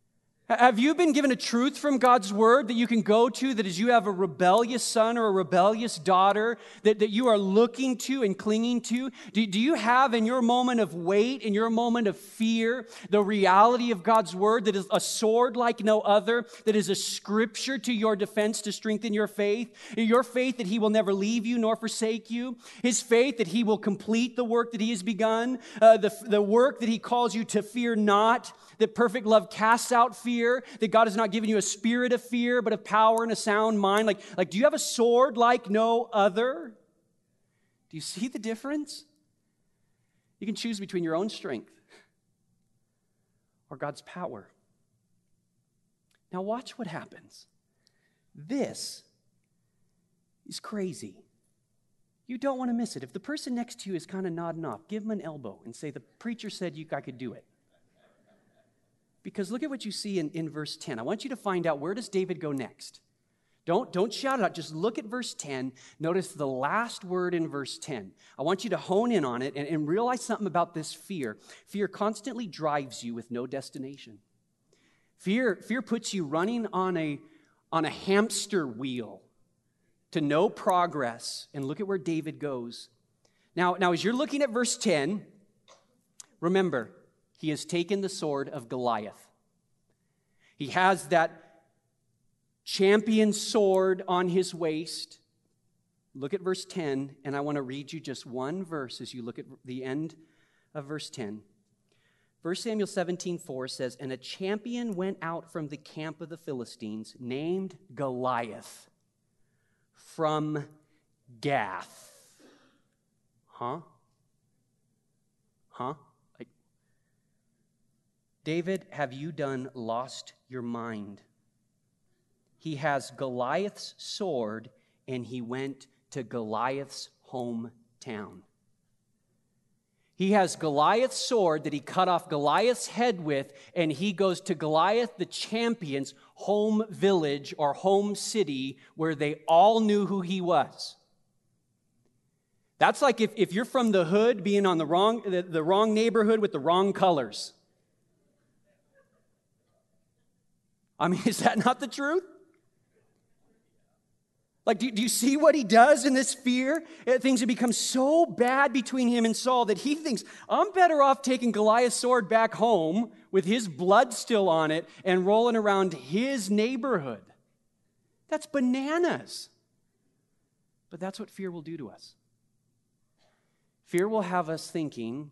Have you been given a truth from God's word that you can go to, that as you have a rebellious son or a rebellious daughter that, that you are looking to and clinging to? Do, do you have in your moment of weight, in your moment of fear, the reality of God's word that is a sword like no other, that is a scripture to your defense to strengthen your faith? Your faith that he will never leave you nor forsake you. His faith that he will complete the work that he has begun. Uh, the, the work that he calls you to fear not, that perfect love casts out fear. Fear, that God has not given you a spirit of fear, but of power and a sound mind. Like, like, do you have a sword like no other? Do you see the difference? You can choose between your own strength or God's power. Now watch what happens. This is crazy. You don't want to miss it. If the person next to you is kind of nodding off, give them an elbow and say, the preacher said you I could do it. Because look at what you see in, in verse ten. I want you to find out, where does David go next? Don't, don't shout it out. Just look at verse ten. Notice the last word in verse ten. I want you to hone in on it and, and realize something about this fear. Fear constantly drives you with no destination. Fear, fear puts you running on a, on a hamster wheel to no progress. And look at where David goes. Now, now as you're looking at verse ten, remember, he has taken the sword of Goliath. He has that champion sword on his waist. Look at verse ten, and I want to read you just one verse as you look at the end of verse ten. First Samuel seventeen four says, "And a champion went out from the camp of the Philistines, named Goliath, from Gath." Huh? Huh? David, have you done lost your mind? He has Goliath's sword, and he went to Goliath's hometown. He has Goliath's sword that he cut off Goliath's head with, and he goes to Goliath the champion's home village or home city where they all knew who he was. That's like if, if you're from the hood being on the wrong, the, the wrong neighborhood with the wrong colors. I mean, is that not the truth? Like, do, do you see what he does in this fear? Things have become so bad between him and Saul that he thinks, I'm better off taking Goliath's sword back home with his blood still on it and rolling around his neighborhood. That's bananas. But that's what fear will do to us. Fear will have us thinking,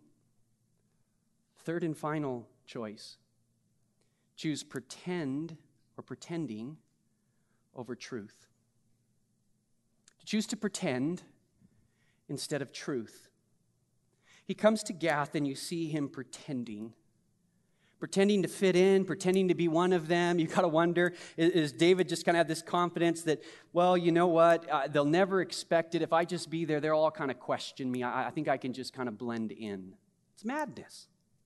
third and final choice, choose pretend or pretending over truth. To choose to pretend instead of truth. He comes to Gath and you see him pretending. Pretending to fit in, pretending to be one of them. You got to wonder, is, is David just kind of have this confidence that, well, you know what, uh, they'll never expect it. If I just be there, they'll all kind of question me. I, I think I can just kind of blend in. It's madness.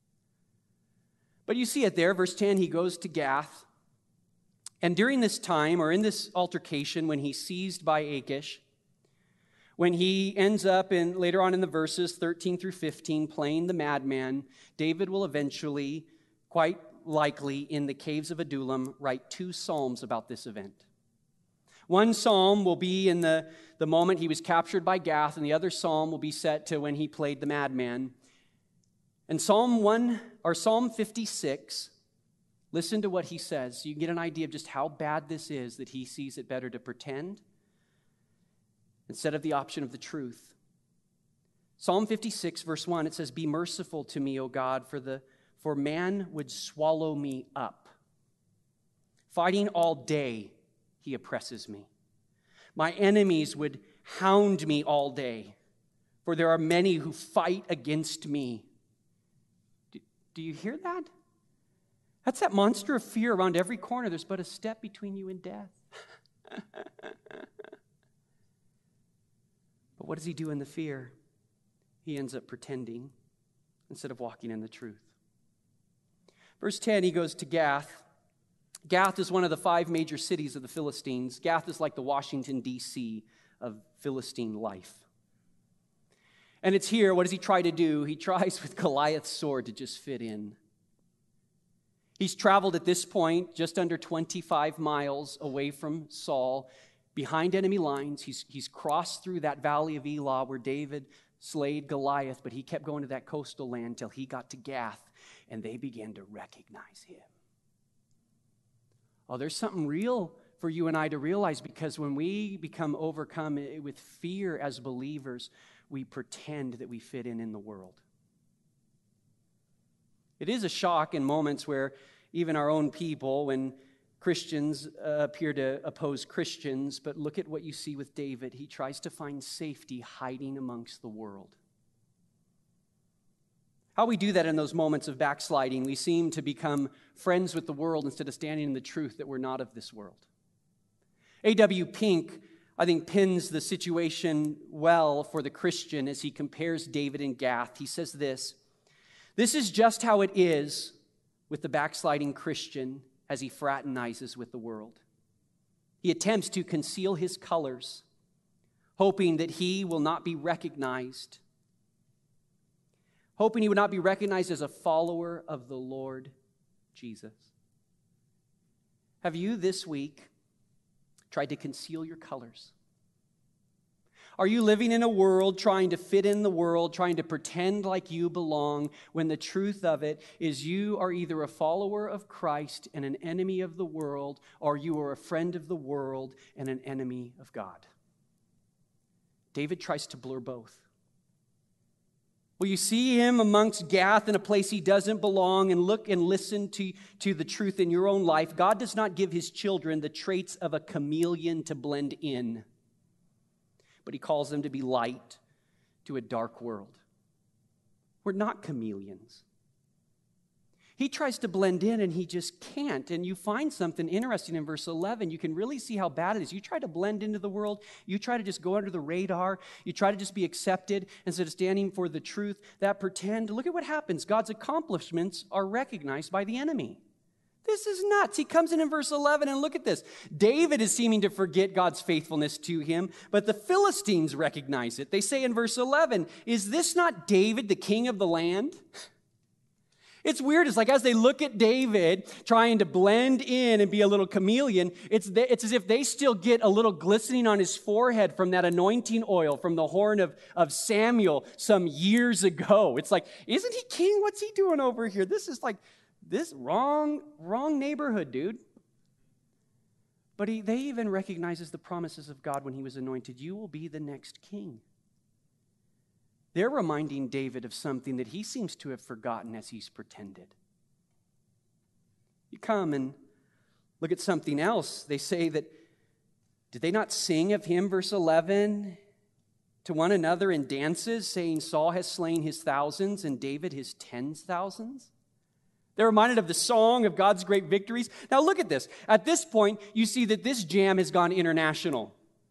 But you see it there, verse ten, he goes to Gath. And during this time, or in this altercation, when he's seized by Achish, when he ends up in later on in the verses thirteen through fifteen, playing the madman, David will eventually, quite likely, in the caves of Adullam, write two psalms about this event. One psalm will be in the, the moment he was captured by Gath, and the other psalm will be set to when he played the madman. And Psalm one or Psalm fifty-six, listen to what he says. So you can get an idea of just how bad this is, that he sees it better to pretend instead of the option of the truth. Psalm fifty-six, verse one, it says, "Be merciful to me, O God, for the for man would swallow me up. Fighting all day, he oppresses me. My enemies would hound me all day, for there are many who fight against me." Do, do you hear that? That's that monster of fear around every corner. There's but a step between you and death. But what does he do in the fear? He ends up pretending instead of walking in the truth. Verse ten, he goes to Gath. Gath is one of the five major cities of the Philistines. Gath is like the Washington, D C of Philistine life. And it's here, what does he try to do? He tries with Goliath's sword to just fit in. He's traveled at this point just under twenty-five miles away from Saul, behind enemy lines. He's, he's crossed through that valley of Elah where David slayed Goliath, but he kept going to that coastal land till he got to Gath, and they began to recognize him. Oh, there's something real for you and I to realize, because when we become overcome with fear as believers, we pretend that we fit in in the world. It is a shock in moments where even our own people, when Christians uh, appear to oppose Christians, but look at what you see with David. He tries to find safety hiding amongst the world. How we do that in those moments of backsliding, we seem to become friends with the world instead of standing in the truth that we're not of this world. A W Pink, I think, pins the situation well for the Christian as he compares David and Gath. He says this: "This is just how it is with the backsliding Christian as he fraternizes with the world. He attempts to conceal his colors, hoping that he will not be recognized, hoping he would not be recognized as a follower of the Lord Jesus." Have you this week tried to conceal your colors? Are you living in a world trying to fit in the world, trying to pretend like you belong, when the truth of it is you are either a follower of Christ and an enemy of the world, or you are a friend of the world and an enemy of God? David tries to blur both. Well, you see him amongst Gath in a place he doesn't belong, and look and listen to, to the truth in your own life. God does not give his children the traits of a chameleon to blend in, but he calls them to be light to a dark world. We're not chameleons. He tries to blend in and he just can't. And you find something interesting in verse eleven. You can really see how bad it is. You try to blend into the world. You try to just go under the radar. You try to just be accepted instead of standing for the truth. That pretend. Look at what happens. God's accomplishments are recognized by the enemy. This is nuts. He comes in in verse eleven, and look at this. David is seeming to forget God's faithfulness to him, but the Philistines recognize it. They say in verse eleven, "Is this not David, the king of the land?" It's weird. It's like as they look at David trying to blend in and be a little chameleon, it's, the, it's as if they still get a little glistening on his forehead from that anointing oil from the horn of, of Samuel some years ago. It's like, isn't he king? What's he doing over here? This is like, this wrong, wrong neighborhood, dude. But he, they even recognizes the promises of God when he was anointed. You will be the next king. They're reminding David of something that he seems to have forgotten as he's pretended. You come and look at something else. They say that, did they not sing of him, verse eleven, to one another in dances, saying Saul has slain his thousands and David his tens thousands? They're reminded of the song of God's great victories. Now look at this. At this point, you see that this jam has gone international.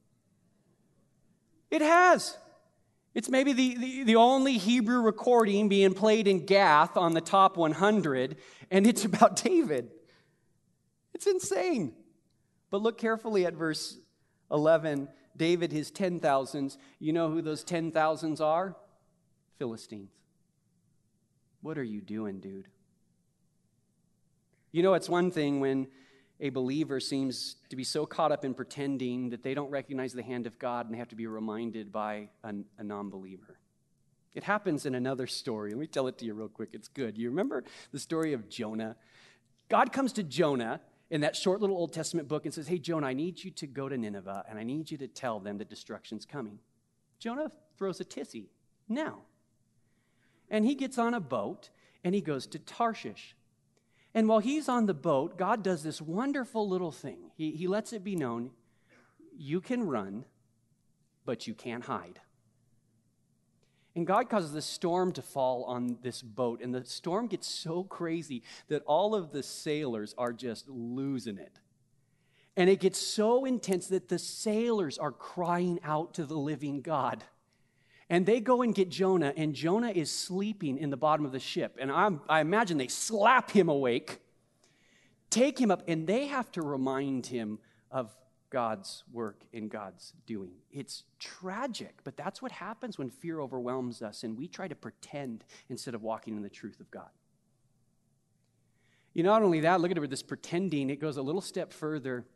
It has. It's maybe the, the, the only Hebrew recording being played in Gath on the top one hundred, and it's about David. It's insane. But look carefully at verse eleven. David, his ten thousands. You know who those ten thousands are? Philistines. What are you doing, dude? You know, it's one thing when a believer seems to be so caught up in pretending that they don't recognize the hand of God and they have to be reminded by a, a non-believer. It happens in another story. Let me tell it to you real quick. It's good. You remember the story of Jonah? God comes to Jonah in that short little Old Testament book and says, "Hey, Jonah, I need you to go to Nineveh and I need you to tell them that destruction's coming." Jonah throws a tissy. Now. And he gets on a boat and he goes to Tarshish. And while he's on the boat, God does this wonderful little thing. He, he lets it be known, you can run, but you can't hide. And God causes this storm to fall on this boat, and the storm gets so crazy that all of the sailors are just losing it. And it gets so intense that the sailors are crying out to the living God. And they go and get Jonah, and Jonah is sleeping in the bottom of the ship. And I'm, I imagine they slap him awake, take him up, and they have to remind him of God's work and God's doing. It's tragic, but that's what happens when fear overwhelms us, and we try to pretend instead of walking in the truth of God. You know, not only that, look at it with this pretending, it goes a little step further.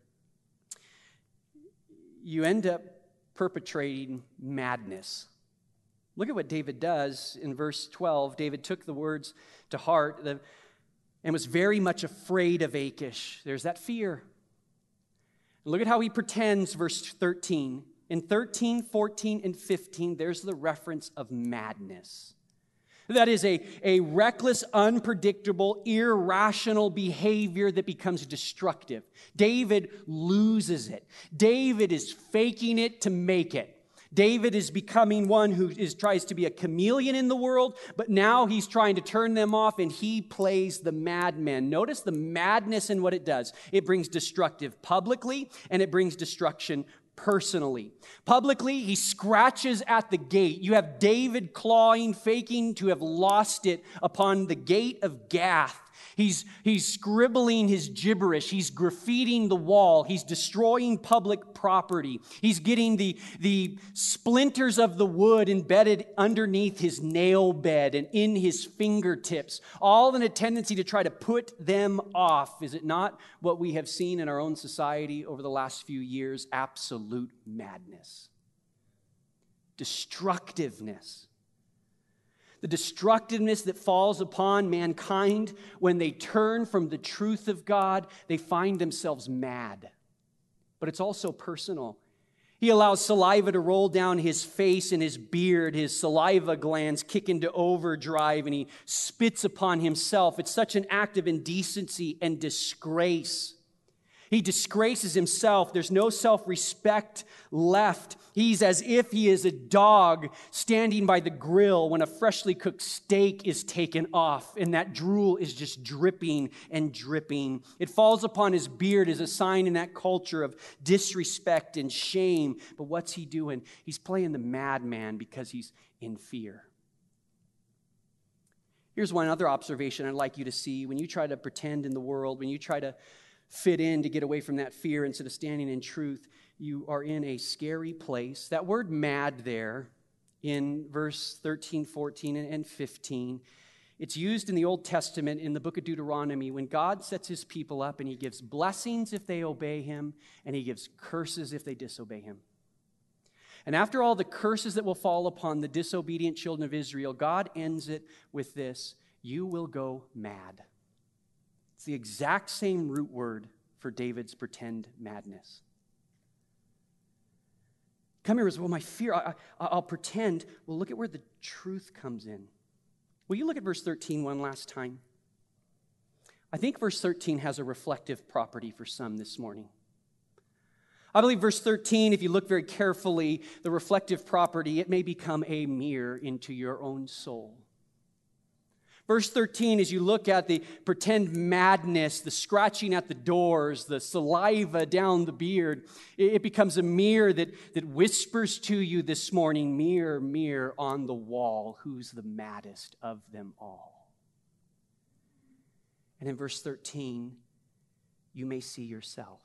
You end up perpetrating madness. Look at what David does in verse twelve. David took the words to heart and was very much afraid of Achish. There's that fear. Look at how he pretends, verse thirteen. In thirteen, fourteen, and fifteen, there's the reference of madness. That is a, a reckless, unpredictable, irrational behavior that becomes destructive. David loses it. David is faking it to make it. David is becoming one who is, tries to be a chameleon in the world, but now he's trying to turn them off, and he plays the madman. Notice the madness in what it does. It brings destructive publicly, and it brings destruction personally. Publicly, he scratches at the gate. You have David clawing, faking to have lost it upon the gate of Gath. He's, he's scribbling his gibberish. He's graffitiing the wall. He's destroying public property. He's getting the, the splinters of the wood embedded underneath his nail bed and in his fingertips, all in a tendency to try to put them off. Is it not what we have seen in our own society over the last few years? Absolute madness. Destructiveness. The destructiveness that falls upon mankind when they turn from the truth of God, they find themselves mad. But it's also personal. He allows saliva to roll down his face and his beard. His saliva glands kick into overdrive, and he spits upon himself. It's such an act of indecency and disgrace. He disgraces himself. There's no self-respect left. He's as if he is a dog standing by the grill when a freshly cooked steak is taken off, and that drool is just dripping and dripping. It falls upon his beard as a sign in that culture of disrespect and shame. But what's he doing? He's playing the madman because he's in fear. Here's one other observation I'd like you to see. When you try to pretend in the world, when you try to fit in to get away from that fear instead of standing in truth, you are in a scary place. That word mad there in verse thirteen, fourteen, and fifteen, it's used in the Old Testament in the book of Deuteronomy when God sets his people up and he gives blessings if they obey him and he gives curses if they disobey him. And after all the curses that will fall upon the disobedient children of Israel, God ends it with this: you will go mad. It's the exact same root word for David's pretend madness. Come here as well, my fear, I, I, I'll pretend. Well, look at where the truth comes in. Will you look at verse thirteen one last time? I think verse thirteen has a reflective property for some this morning. I believe verse thirteen, if you look very carefully, the reflective property, it may become a mirror into your own soul. Verse thirteen, as you look at the pretend madness, the scratching at the doors, the saliva down the beard, it becomes a mirror that, that whispers to you this morning, mirror, mirror on the wall, who's the maddest of them all? And in verse thirteen, you may see yourself.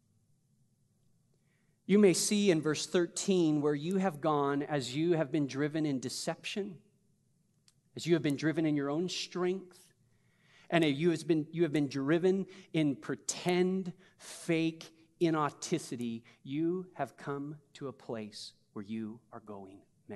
You may see in verse thirteen where you have gone as you have been driven in deception, as you have been driven in your own strength, and you have been, you have been driven in pretend, fake inauticity. You have come to a place where you are going mad.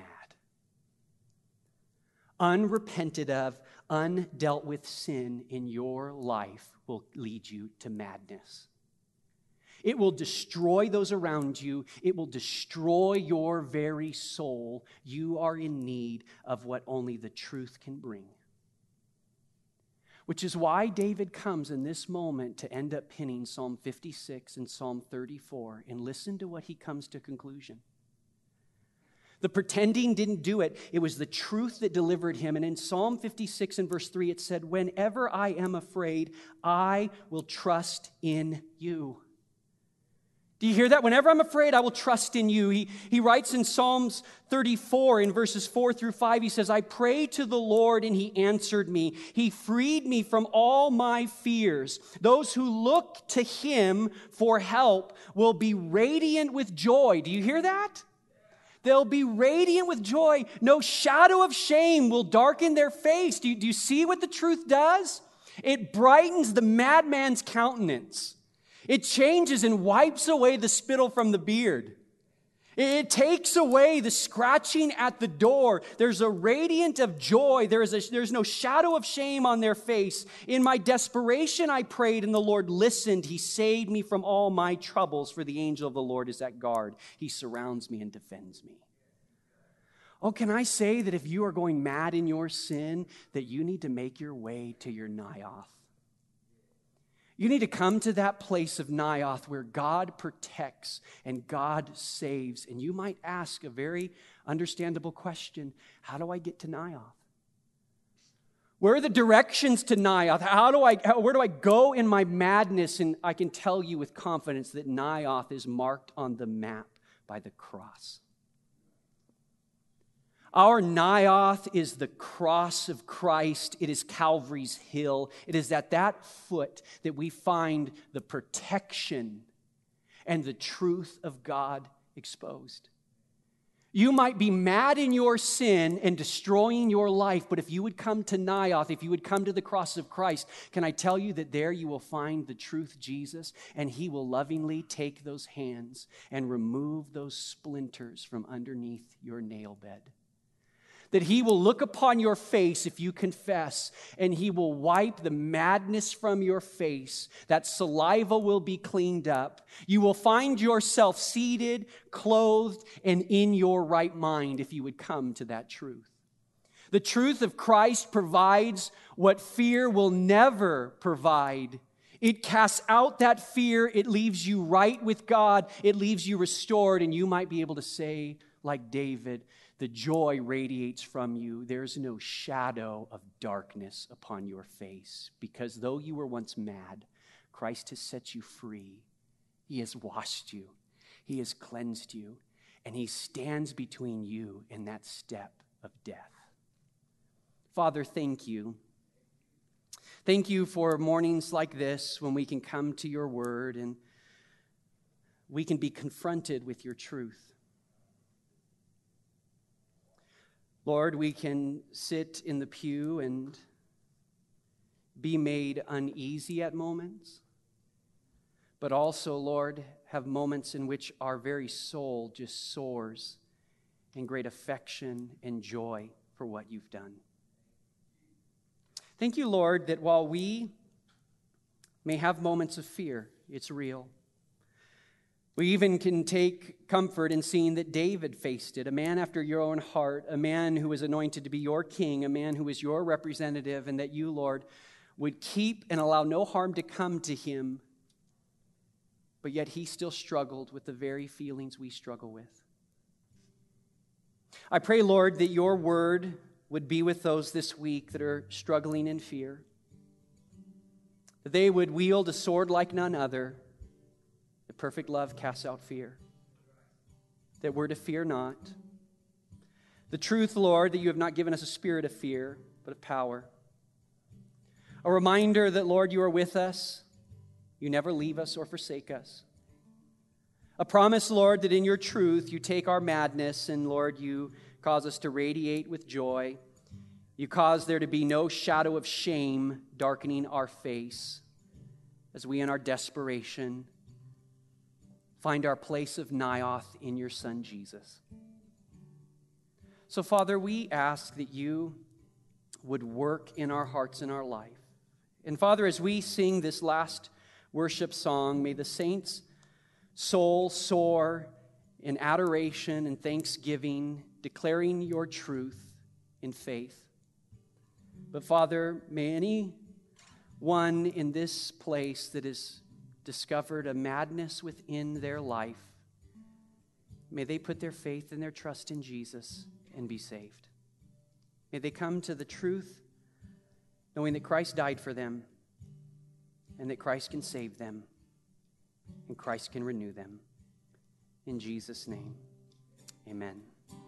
Unrepented of, undealt with sin in your life will lead you to madness. It will destroy those around you. It will destroy your very soul. You are in need of what only the truth can bring. Which is why David comes in this moment to end up pinning Psalm fifty-six and Psalm thirty-four. And listen to what he comes to conclusion. The pretending didn't do it. It was the truth that delivered him. And in Psalm fifty-six and verse three, it said, whenever I am afraid, I will trust in you. Do you hear that? Whenever I'm afraid, I will trust in you. He, he writes in Psalms thirty-four in verses four through five, he says, I prayed to the Lord and he answered me. He freed me from all my fears. Those who look to him for help will be radiant with joy. Do you hear that? They'll be radiant with joy. No shadow of shame will darken their face. Do you, do you see what the truth does? It brightens the madman's countenance. It changes and wipes away the spittle from the beard. It takes away the scratching at the door. There's a radiant of joy. There is a, there's no shadow of shame on their face. In my desperation, I prayed, and the Lord listened. He saved me from all my troubles, for the angel of the Lord is at guard. He surrounds me and defends me. Oh, can I say that if you are going mad in your sin, that you need to make your way to your Naioth? You need to come to that place of Naioth where God protects and God saves. And you might ask a very understandable question: how do I get to Naioth? Where are the directions to Naioth? How do I, how, where do I go in my madness? And I can tell you with confidence that Naioth is marked on the map by the cross. Our Naioth is the cross of Christ. It is Calvary's hill. It is at that foot that we find the protection and the truth of God exposed. You might be mad in your sin and destroying your life, but if you would come to Naioth, if you would come to the cross of Christ, can I tell you that there you will find the truth, Jesus, and He will lovingly take those hands and remove those splinters from underneath your nail bed. That He will look upon your face if you confess, and He will wipe the madness from your face. That saliva will be cleaned up. You will find yourself seated, clothed, and in your right mind if you would come to that truth. The truth of Christ provides what fear will never provide. It casts out that fear. It leaves you right with God. It leaves you restored, and you might be able to say, like David, the joy radiates from you. There's no shadow of darkness upon your face, because though you were once mad, Christ has set you free. He has washed you. He has cleansed you, and He stands between you and that step of death. Father, thank you. Thank you for mornings like this when we can come to your word and we can be confronted with your truth. Lord, we can sit in the pew and be made uneasy at moments, but also, Lord, have moments in which our very soul just soars in great affection and joy for what you've done. Thank you, Lord, that while we may have moments of fear, it's real. We even can take comfort in seeing that David faced it, a man after your own heart, a man who was anointed to be your king, a man who was your representative, and that you, Lord, would keep and allow no harm to come to him, but yet he still struggled with the very feelings we struggle with. I pray, Lord, that your word would be with those this week that are struggling in fear, that they would wield a sword like none other. Perfect love casts out fear. That we're to fear not. The truth, Lord, that you have not given us a spirit of fear, but of power. A reminder that, Lord, you are with us. You never leave us or forsake us. A promise, Lord, that in your truth you take our madness and, Lord, you cause us to radiate with joy. You cause there to be no shadow of shame darkening our face as we in our desperation find our place of Naioth in your Son, Jesus. So, Father, we ask that you would work in our hearts and our life. And, Father, as we sing this last worship song, may the saints' soul soar in adoration and thanksgiving, declaring your truth in faith. But, Father, may anyone in this place that is discovered a madness within their life, may they put their faith and their trust in Jesus and be saved. May they come to the truth, knowing that Christ died for them and that Christ can save them and Christ can renew them. In Jesus' name, amen.